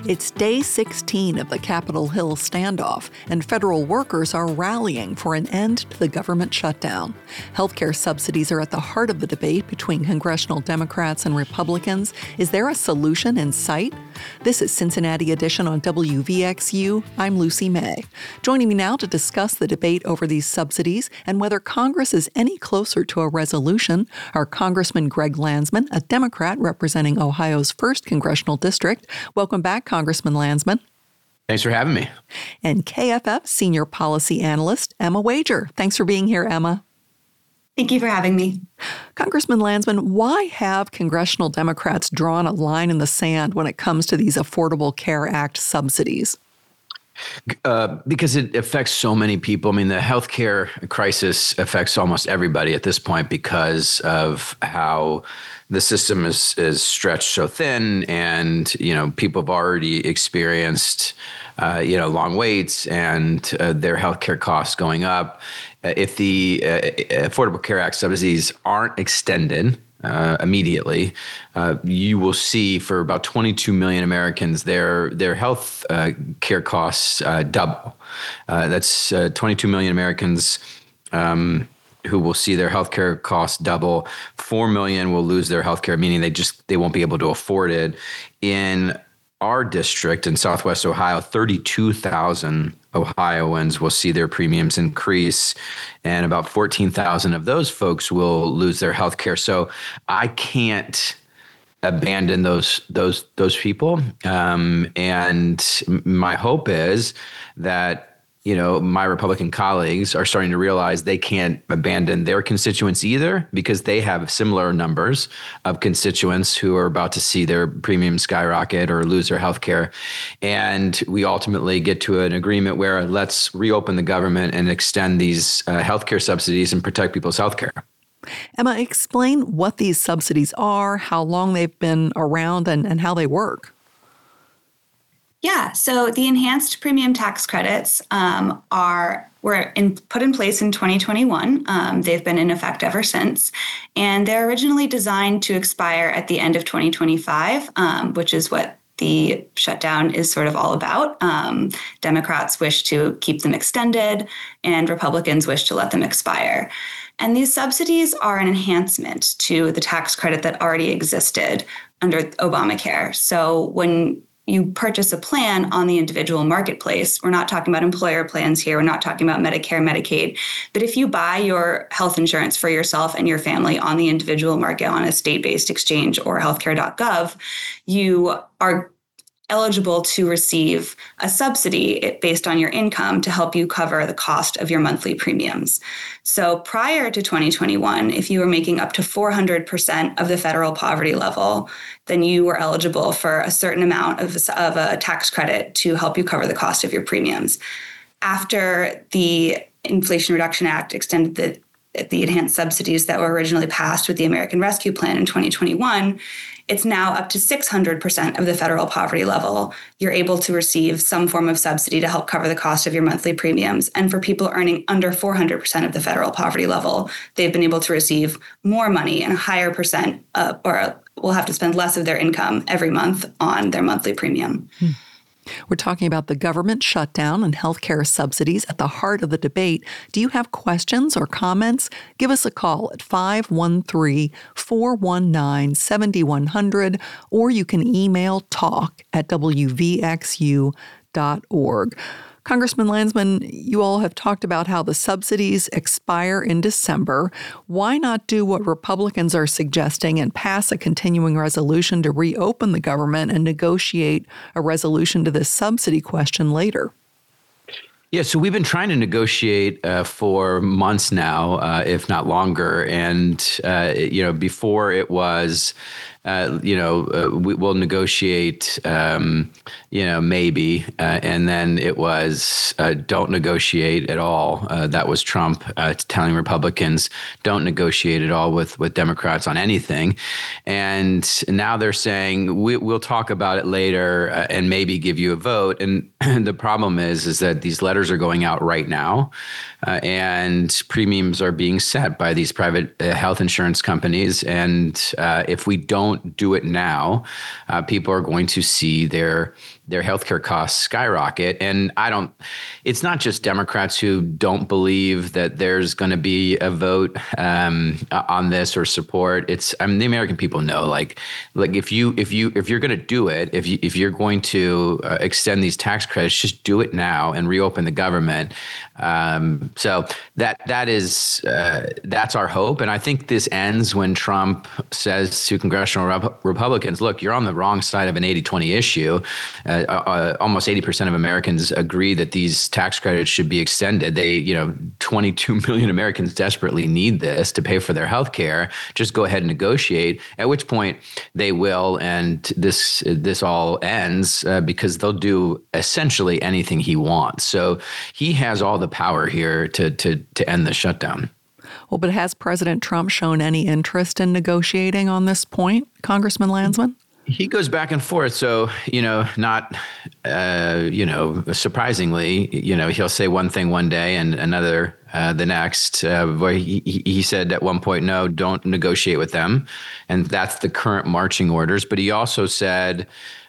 It's day 16 of the Capitol Hill standoff, and federal workers are rallying for an end to the government shutdown. Healthcare subsidies are at the heart of the debate between congressional Democrats and Republicans. Is there a solution in sight? This is Cincinnati Edition on WVXU. I'm Lucy May. Joining me now to discuss the debate over these subsidies and whether Congress is any closer to a resolution are Congressman Greg Landsman, a Democrat representing Ohio's 1st Congressional District. Welcome back, Congressman Landsman. Thanks for having me. And KFF Senior Policy Analyst Emma Wager. Thanks for being here, Emma. Thank you for having me. Congressman Landsman, why have congressional Democrats drawn a line in the sand when it comes to these Affordable Care Act subsidies? Because it affects so many people. I mean, the healthcare crisis affects almost everybody at this point because of how the system is stretched so thin, and people have already experienced long waits and their healthcare costs going up. If the Affordable Care Act subsidies aren't extended immediately, you will see for about 22 million Americans their health care costs double. That's 22 million Americans who will see their healthcare costs double. 4 million will lose their healthcare, meaning they won't be able to afford it. In our district in Southwest Ohio, 32,000 Ohioans will see their premiums increase, and about 14,000 of those folks will lose their health care. So I can't abandon those people. And my hope is that my Republican colleagues are starting to realize they can't abandon their constituents either, because they have similar numbers of constituents who are about to see their premiums skyrocket or lose their health care. And we ultimately get to an agreement where let's reopen the government and extend these healthcare subsidies and protect people's health care. Emma, explain what these subsidies are, how long they've been around, and how they work. Yeah, so the enhanced premium tax credits were put in place in 2021. They've been in effect ever since, and they're originally designed to expire at the end of 2025, which is what the shutdown is sort of all about. Democrats wish to keep them extended, and Republicans wish to let them expire. And these subsidies are an enhancement to the tax credit that already existed under Obamacare. So when you purchase a plan on the individual marketplace, we're not talking about employer plans here, we're not talking about Medicare, Medicaid, but if you buy your health insurance for yourself and your family on the individual market on a state-based exchange or healthcare.gov, you are eligible to receive a subsidy based on your income to help you cover the cost of your monthly premiums. So prior to 2021, if you were making up to 400% of the federal poverty level, then you were eligible for a certain amount of a tax credit to help you cover the cost of your premiums. After the Inflation Reduction Act extended the enhanced subsidies that were originally passed with the American Rescue Plan in 2021, it's now up to 600% of the federal poverty level. You're able to receive some form of subsidy to help cover the cost of your monthly premiums. And for people earning under 400% of the federal poverty level, they've been able to receive more money and a higher percent, or will have to spend less of their income every month on their monthly premium. We're talking about the government shutdown and healthcare subsidies at the heart of the debate. Do you have questions or comments? Give us a call at 513-419-7100, or you can email talk@wvxu.org. Congressman Landsman, you all have talked about how the subsidies expire in December. Why not do what Republicans are suggesting and pass a continuing resolution to reopen the government and negotiate a resolution to this subsidy question later? Yeah, so we've been trying to negotiate for months now, if not longer. And, before it was, we'll negotiate, maybe. And then it was don't negotiate at all. That was Trump telling Republicans don't negotiate at all with Democrats on anything. And now they're saying we'll talk about it later and maybe give you a vote. And the problem is that these letters are going out right now, and premiums are being set by these private health insurance companies. And if we don't do it now, people are going to see their their healthcare costs skyrocket. And it's not just Democrats who don't believe that there's going to be a vote on this or support. The American people know, like if you're going to do it, if you're going to extend these tax credits, just do it now and reopen the government. So that's our hope. And I think this ends when Trump says to congressional Republicans, look, you're on the wrong side of an 80-20 issue. Almost 80% of Americans agree that these tax credits should be extended. 22 million Americans desperately need this to pay for their health care. Just go ahead and negotiate, at which point they will. And this all ends because they'll do essentially anything he wants. So he has all the power here to end the shutdown. Well, but has President Trump shown any interest in negotiating on this point, Congressman Landsman? He goes back and forth. So, not, surprisingly, he'll say one thing one day and another the next. Where he said at one point, no, don't negotiate with them. And that's the current marching orders. But he also said,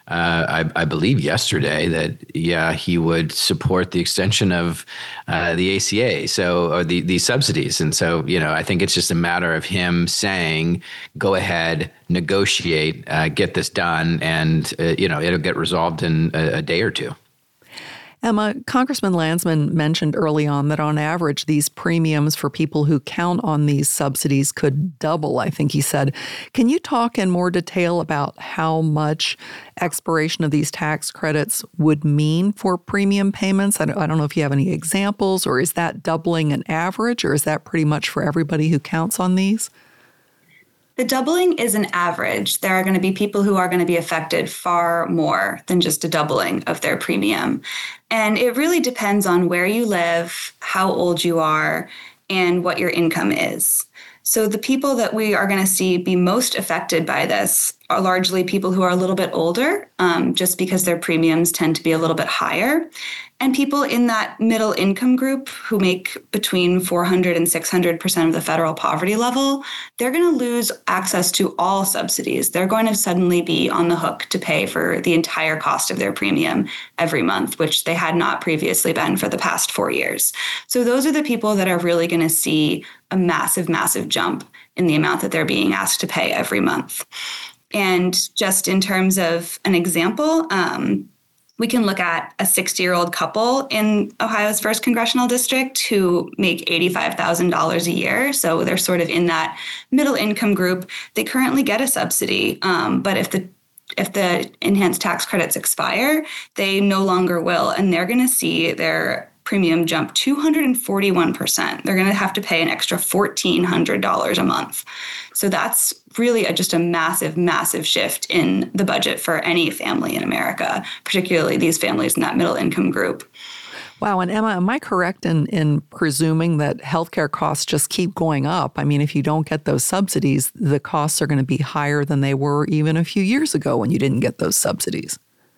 I believe yesterday, that, he would support the extension of the ACA, or the subsidies. And so, I think it's just a matter of him saying, go ahead, negotiate, get this done, and, it'll get resolved in a day or two. Emma, Congressman Landsman mentioned early on that on average, these premiums for people who count on these subsidies could double, I think he said. Can you talk in more detail about how much expiration of these tax credits would mean for premium payments? I don't know if you have any examples, or is that doubling an average, or is that pretty much for everybody who counts on these? The doubling is an average. There are going to be people who are going to be affected far more than just a doubling of their premium. And it really depends on where you live, how old you are, and what your income is. So the people that we are going to see be most affected by this are largely people who are a little bit older, just because their premiums tend to be a little bit higher. And people in that middle income group who make between 400 and 600% of the federal poverty level, they're going to lose access to all subsidies. They're going to suddenly be on the hook to pay for the entire cost of their premium every month, which they had not previously been for the past 4 years. So those are the people that are really going to see a massive, massive jump in the amount that they're being asked to pay every month. And just in terms of an example, we can look at a 60-year-old couple in Ohio's 1st Congressional District who make $85,000 a year. So they're sort of in that middle income group. They currently get a subsidy, but if the enhanced tax credits expire, they no longer will. And they're going to see their premium jump 241%. They're going to have to pay an extra $1,400 a month. So that's really just a massive, massive shift in the budget for any family in America, particularly these families in that middle income group. Wow. And Emma, am I correct in presuming that healthcare costs just keep going up? I mean, if you don't get those subsidies, the costs are going to be higher than they were even a few years ago when you didn't get those subsidies.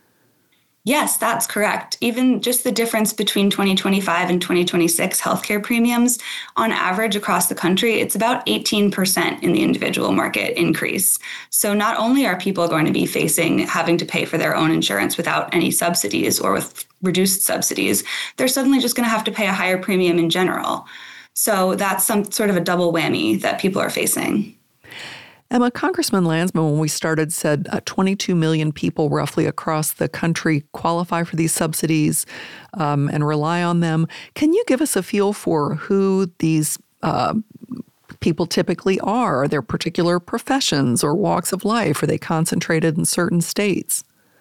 Yes, that's correct. Even just the difference between 2025 and 2026 healthcare premiums, on average across the country, it's about 18% in the individual market increase. So not only are people going to be having to pay for their own insurance without any subsidies or with reduced subsidies, they're suddenly just going to have to pay a higher premium in general. So that's some sort of a double whammy that people are facing. Emma, Congressman Landsman, when we started, said 22 million people roughly across the country qualify for these subsidies and rely on them. Can you give us a feel for who these people typically are? Are there particular professions or walks of life? Are they concentrated in certain states?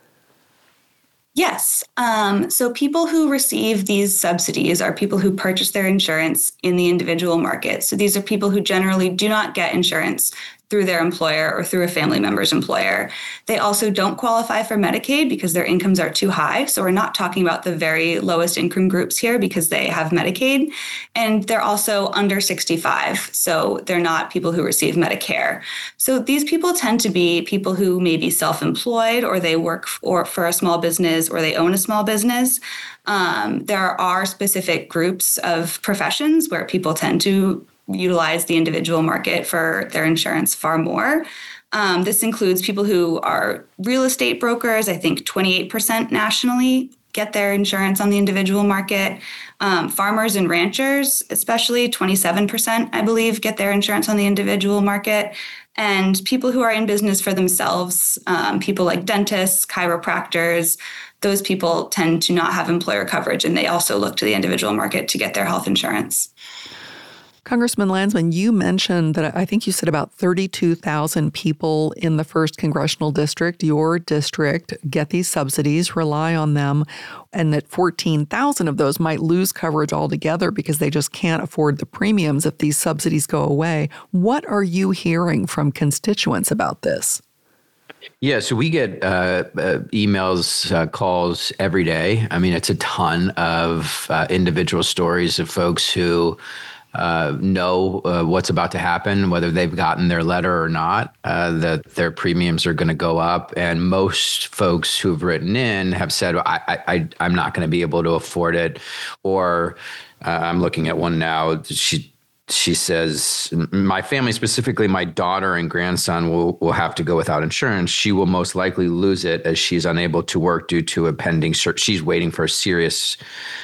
Yes. So people who receive these subsidies are people who purchase their insurance in the individual market. So these are people who generally do not get insurance through their employer or through a family member's employer. They also don't qualify for Medicaid because their incomes are too high. So we're not talking about the very lowest income groups here because they have Medicaid. And they're also under 65. So they're not people who receive Medicare. So these people tend to be people who may be self-employed, or they work for a small business, or they own a small business. There are specific groups of professions where people tend to utilize the individual market for their insurance far more. This includes people who are real estate brokers. I think 28% nationally get their insurance on the individual market. Farmers and ranchers, especially 27%, I believe, get their insurance on the individual market. And people who are in business for themselves, people like dentists, chiropractors, those people tend to not have employer coverage, and they also look to the individual market to get their health insurance. Congressman Landsman, you mentioned that I think you said about 32,000 people in the 1st Congressional District, your district, get these subsidies, rely on them, and that 14,000 of those might lose coverage altogether because they just can't afford the premiums if these subsidies go away. What are you hearing from constituents about this? Yeah, so we get emails, calls every day. I mean, it's a ton of individual stories of folks who know what's about to happen, whether they've gotten their letter or not, that their premiums are going to go up. And most folks who've written in have said, I'm not going to be able to afford it. Or I'm looking at one now. She says, my family, specifically my daughter and grandson, will have to go without insurance. She will most likely lose it as she's unable to work due to a pending she's waiting for a serious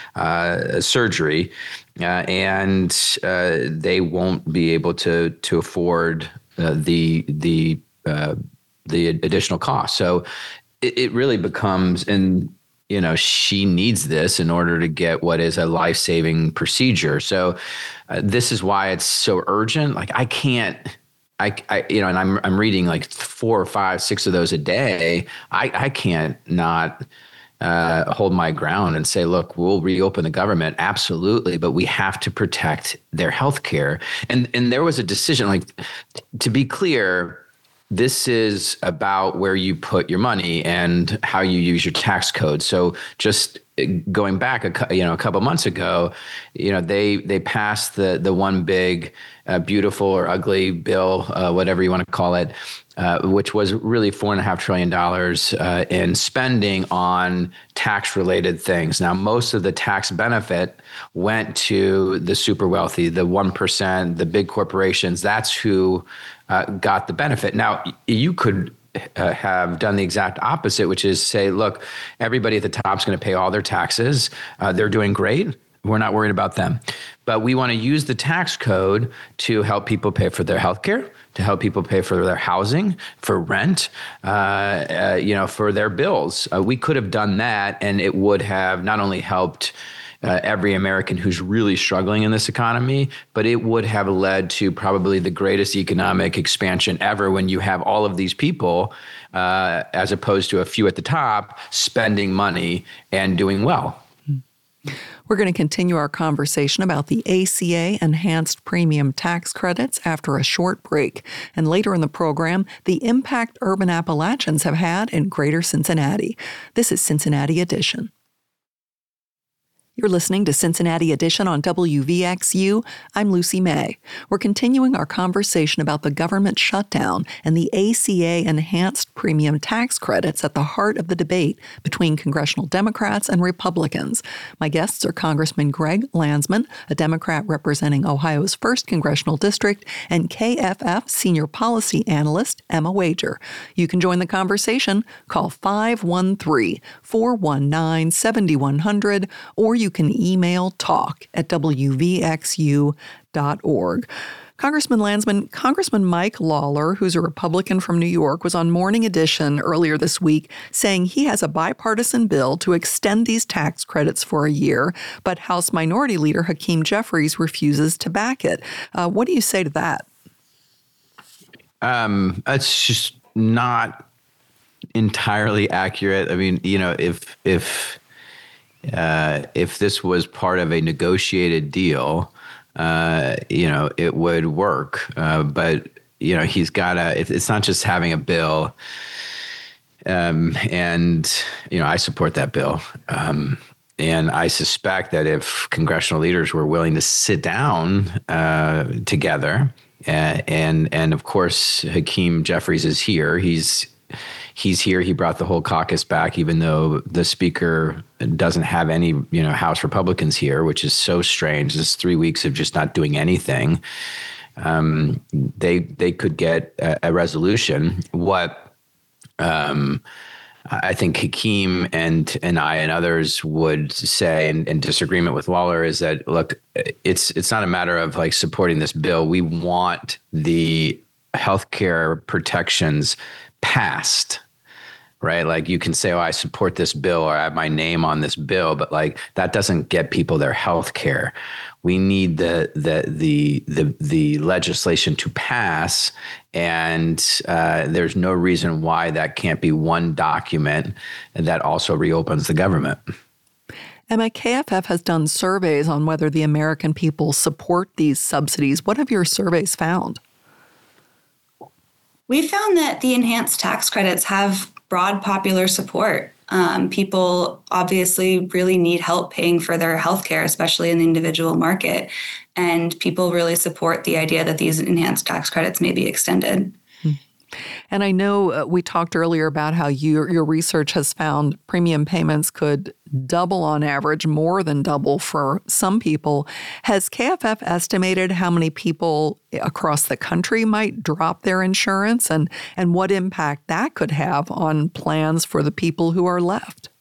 surgery. And they won't be able to afford the additional cost. So it really becomes, and she needs this in order to get what is a life-saving procedure. So this is why it's so urgent. Like I can't. And I'm reading like 4 or 5, 6 of those a day. I can't not hold my ground and say, look, we'll reopen the government. Absolutely. But we have to protect their health care. And there was a decision, like, to be clear, this is about where you put your money and how you use your tax code. So just going back a couple months ago, they passed the one big beautiful or ugly bill, whatever you want to call it, which was really $4.5 trillion in spending on tax-related things. Now, most of the tax benefit went to the super wealthy, the 1%, the big corporations. That's who got the benefit. Now, you could have done the exact opposite, which is say, look, everybody at the top is going to pay all their taxes. They're doing great. We're not worried about them. But we want to use the tax code to help people pay for their health care, to help people pay for their housing, for rent, for their bills. We could have done that, and it would have not only helped every American who's really struggling in this economy, but it would have led to probably the greatest economic expansion ever when you have all of these people, as opposed to a few at the top, spending money and doing well. We're going to continue our conversation about the ACA Enhanced Premium Tax Credits after a short break. And later in the program, the impact urban Appalachians have had in Greater Cincinnati. This is Cincinnati Edition. You're listening to Cincinnati Edition on WVXU. I'm Lucy May. We're continuing our conversation about the government shutdown and the ACA Enhanced Premium Tax Credits at the heart of the debate between congressional Democrats and Republicans. My guests are Congressman Greg Landsman, a Democrat representing Ohio's 1st Congressional District, and KFF Senior Policy Analyst Emma Wager. You can join the conversation. Call 513-419-7100, or you can email talk@wvxu.org. Congressman Landsman, Congressman Mike Lawler, who's a Republican from New York, was on Morning Edition earlier this week saying he has a bipartisan bill to extend these tax credits for a year, but House Minority Leader Hakeem Jeffries refuses to back it. What do you say to that? It's just not entirely accurate. I mean, if this was part of a negotiated deal, it would work. But he's got to. It's not just having a bill. I support that bill. And I suspect that if congressional leaders were willing to sit down together, and of course Hakeem Jeffries is here. He's here. He brought the whole caucus back, even though the speaker doesn't have any, House Republicans here, which is so strange. This 3 weeks of just not doing anything. they could get a resolution. What I think Hakeem and I and others would say in disagreement with Waller is that, look, it's not a matter of like supporting this bill. We want the healthcare protections passed, right? Like you can say, oh, I support this bill or I have my name on this bill, but like that doesn't get people their health care. We need the legislation to pass, and there's no reason why that can't be one document that also reopens the government. Emma, KFF has done surveys on whether the American people support these subsidies. What have your surveys found? We found that the enhanced tax credits have broad popular support. People obviously really need help paying for their healthcare, especially in the individual market. And people really support the idea that these enhanced tax credits may be extended. And I know we talked earlier about how your research has found premium payments could double on average, more than double for some people. Has KFF estimated how many people across the country might drop their insurance and what impact that could have on plans for the people who are left?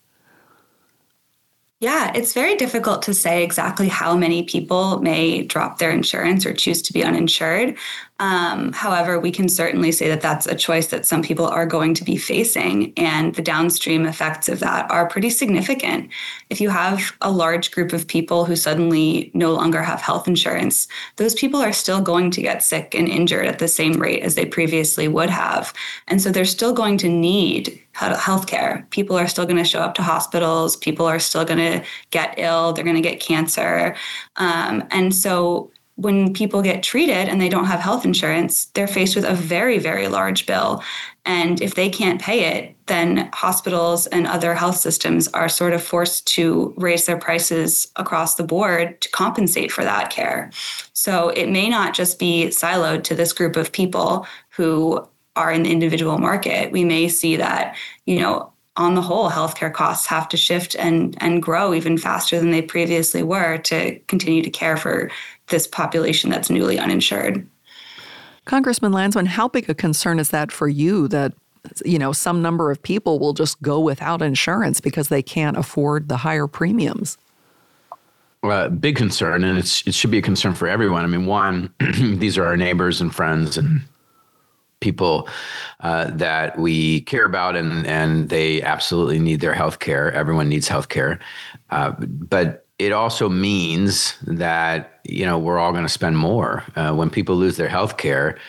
Yeah, it's very difficult to say exactly how many people may drop their insurance or choose to be uninsured. However, we can certainly say that that's a choice that some people are going to be facing, and the downstream effects of that are pretty significant. If you have a large group of people who suddenly no longer have health insurance, those people are still going to get sick and injured at the same rate as they previously would have. And so they're still going to need healthcare. People are still going to show up to hospitals. People are still going to get ill. They're going to get cancer. And so when people get treated and they don't have health insurance, they're faced with a very, very large bill. And if they can't pay it, then hospitals and other health systems are sort of forced to raise their prices across the board to compensate for that care. So it may not just be siloed to this group of people who are in the individual market. We may see that, on the whole, healthcare costs have to shift and grow even faster than they previously were to continue to care for this population that's newly uninsured. Congressman Lansman, how big a concern is that for you that, some number of people will just go without insurance because they can't afford the higher premiums? Well, big concern, and it should be a concern for everyone. I mean, one, these are our neighbors and friends and people that we care about, and they absolutely need their health care. Everyone needs health care. But it also means that, we're all going to spend more. When people lose their health care,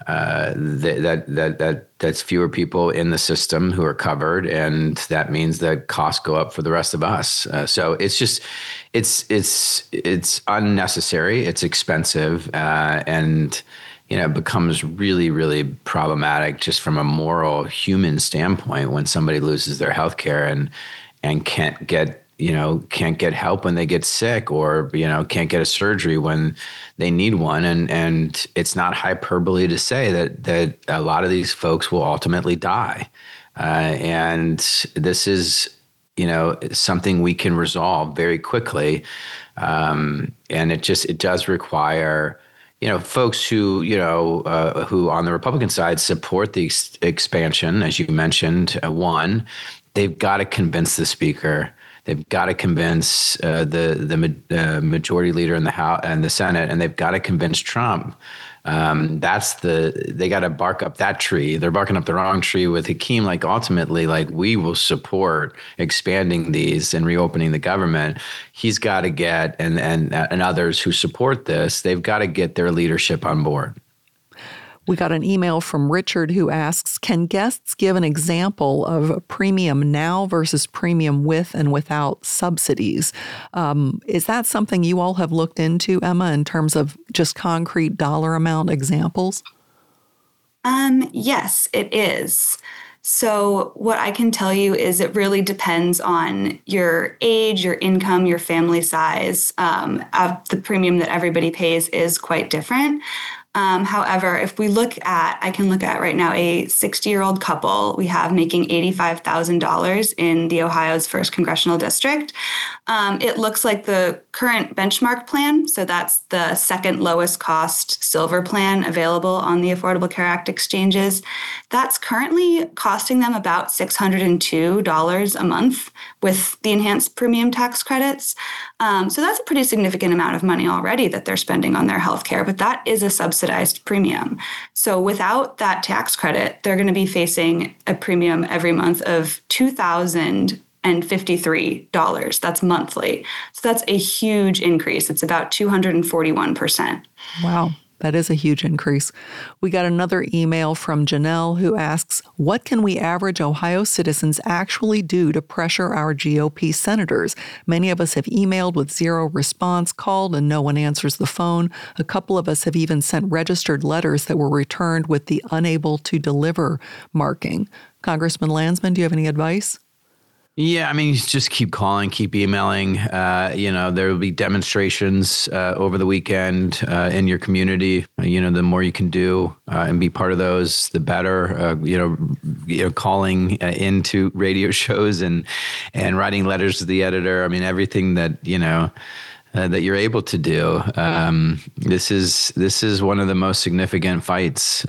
that's fewer people in the system who are covered, and that means that costs go up for the rest of us. So it's just, it's unnecessary, it's expensive, and becomes really, really problematic just from a moral human standpoint when somebody loses their health care and can't get help when they get sick, or, can't get a surgery when they need one. And it's not hyperbole to say that a lot of these folks will ultimately die. And this is, something we can resolve very quickly. And it does require, folks who, who on the Republican side support the expansion, as you mentioned. One, they've got to convince the speaker. They've got to convince the majority leader in the House and the Senate, and they've got to convince Trump. They got to bark up that tree. They're barking up the wrong tree with Hakeem. Like ultimately, we will support expanding these and reopening the government. He's got to get and others who support this. They've got to get their leadership on board. We got an email from Richard who asks, can guests give an example of premium now versus premium with and without subsidies? Is that something you all have looked into, Emma, in terms of just concrete dollar amount examples? Yes, it is. So what I can tell you is it really depends on your age, your income, your family size. The premium that everybody pays is quite different. However, if I can look at right now a 60-year-old couple we have making $85,000 in the Ohio's 1st Congressional District. It looks like the current benchmark plan, so that's the second lowest cost silver plan available on the Affordable Care Act exchanges, that's currently costing them about $602 a month with the enhanced premium tax credits. So that's a pretty significant amount of money already that they're spending on their healthcare, but that is a subsidized premium. So without that tax credit, they're going to be facing a premium every month of $2,053. That's monthly. So that's a huge increase. It's about 241%. Wow. That is a huge increase. We got another email from Janelle who asks, what can we average Ohio citizens actually do to pressure our GOP senators? Many of us have emailed with zero response, called and no one answers the phone. A couple of us have even sent registered letters that were returned with the unable to deliver marking. Congressman Landsman, do you have any advice? Yeah, I mean, just keep calling, keep emailing. There will be demonstrations over the weekend in your community. The more you can do and be part of those, the better. Calling into radio shows and writing letters to the editor. I mean, everything that that you're able to do. This is one of the most significant fights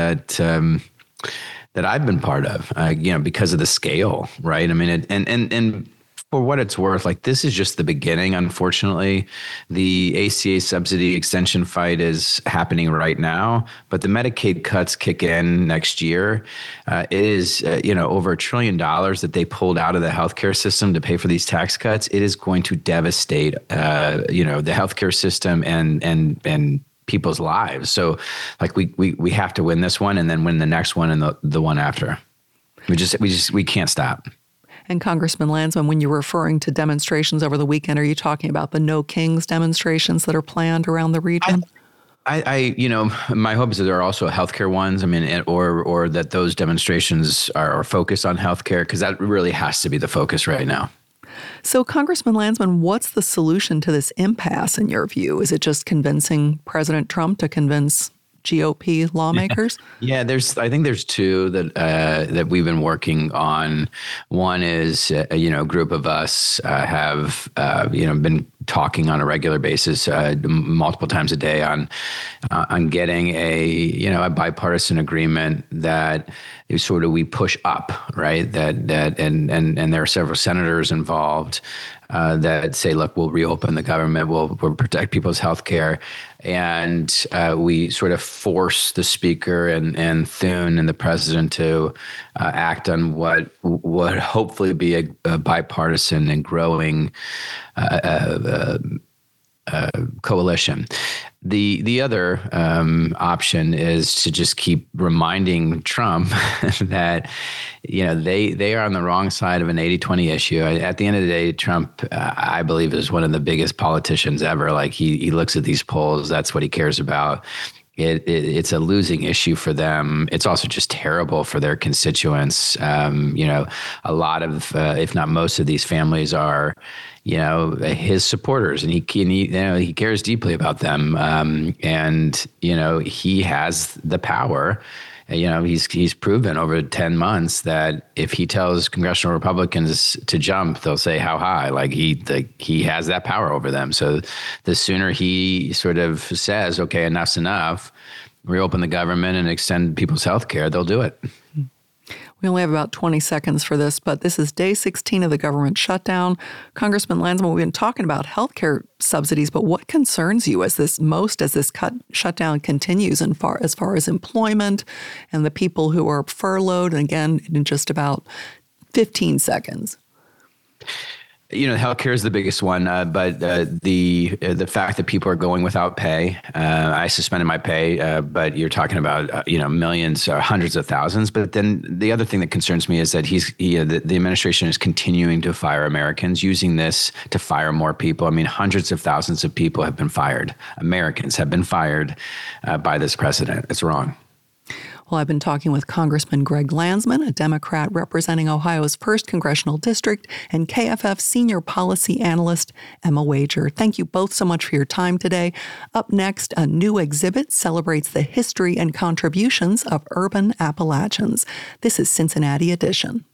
that I've been part of, because of the scale, right? I mean, and for what it's worth, like this is just the beginning. Unfortunately, the ACA subsidy extension fight is happening right now, but the Medicaid cuts kick in next year. It is, over $1 trillion that they pulled out of the healthcare system to pay for these tax cuts. It is going to devastate, the healthcare system and people's lives. So like we have to win this one and then win the next one and the one after. We can't stop. And Congressman Landsman, when you're referring to demonstrations over the weekend, are you talking about the No Kings demonstrations that are planned around the region? My hope is that there are also healthcare ones. I mean, or that those demonstrations are focused on healthcare, because that really has to be the focus right now. So, Congressman Landsman, what's the solution to this impasse in your view? Is it just convincing President Trump to convince GOP lawmakers? Yeah, I think there's two that we've been working on. One is, a group of us have, been talking on a regular basis, multiple times a day on getting a bipartisan agreement that sort of we push up, right? That and there are several senators involved that say, look, we'll reopen the government, we'll protect people's health care. And we sort of force the speaker and Thune and the president to act on what would hopefully be a bipartisan and growing coalition. The other option is to just keep reminding Trump that they are on the wrong side of an 80-20 issue. At the end of the day, Trump, I believe, is one of the biggest politicians ever. Like he looks at these polls, that's what he cares about. It's a losing issue for them. It's also just terrible for their constituents. A lot of, if not most of these families are, his supporters, and he cares deeply about them. He has the power. He's proven over 10 months that if he tells congressional Republicans to jump, they'll say how high. Like he has that power over them. So the sooner he sort of says, okay, enough's enough, reopen the government and extend people's health care, they'll do it. We only have about 20 seconds for this, but this is day 16 of the government shutdown. Congressman Landsman, we've been talking about healthcare subsidies, but what concerns you as this shutdown continues as far as employment and the people who are furloughed? And again, in just about 15 seconds. Healthcare is the biggest one, but the fact that people are going without pay, I suspended my pay, but you're talking about millions or hundreds of thousands. But then the other thing that concerns me is that the administration is continuing to fire Americans, using this to fire more people. I mean, hundreds of thousands of people have been fired. Americans have been fired by this president. It's wrong. Well, I've been talking with Congressman Greg Landsman, a Democrat representing Ohio's 1st Congressional District, and KFF Senior Policy Analyst Emma Wager. Thank you both so much for your time today. Up next, a new exhibit celebrates the history and contributions of urban Appalachians. This is Cincinnati Edition.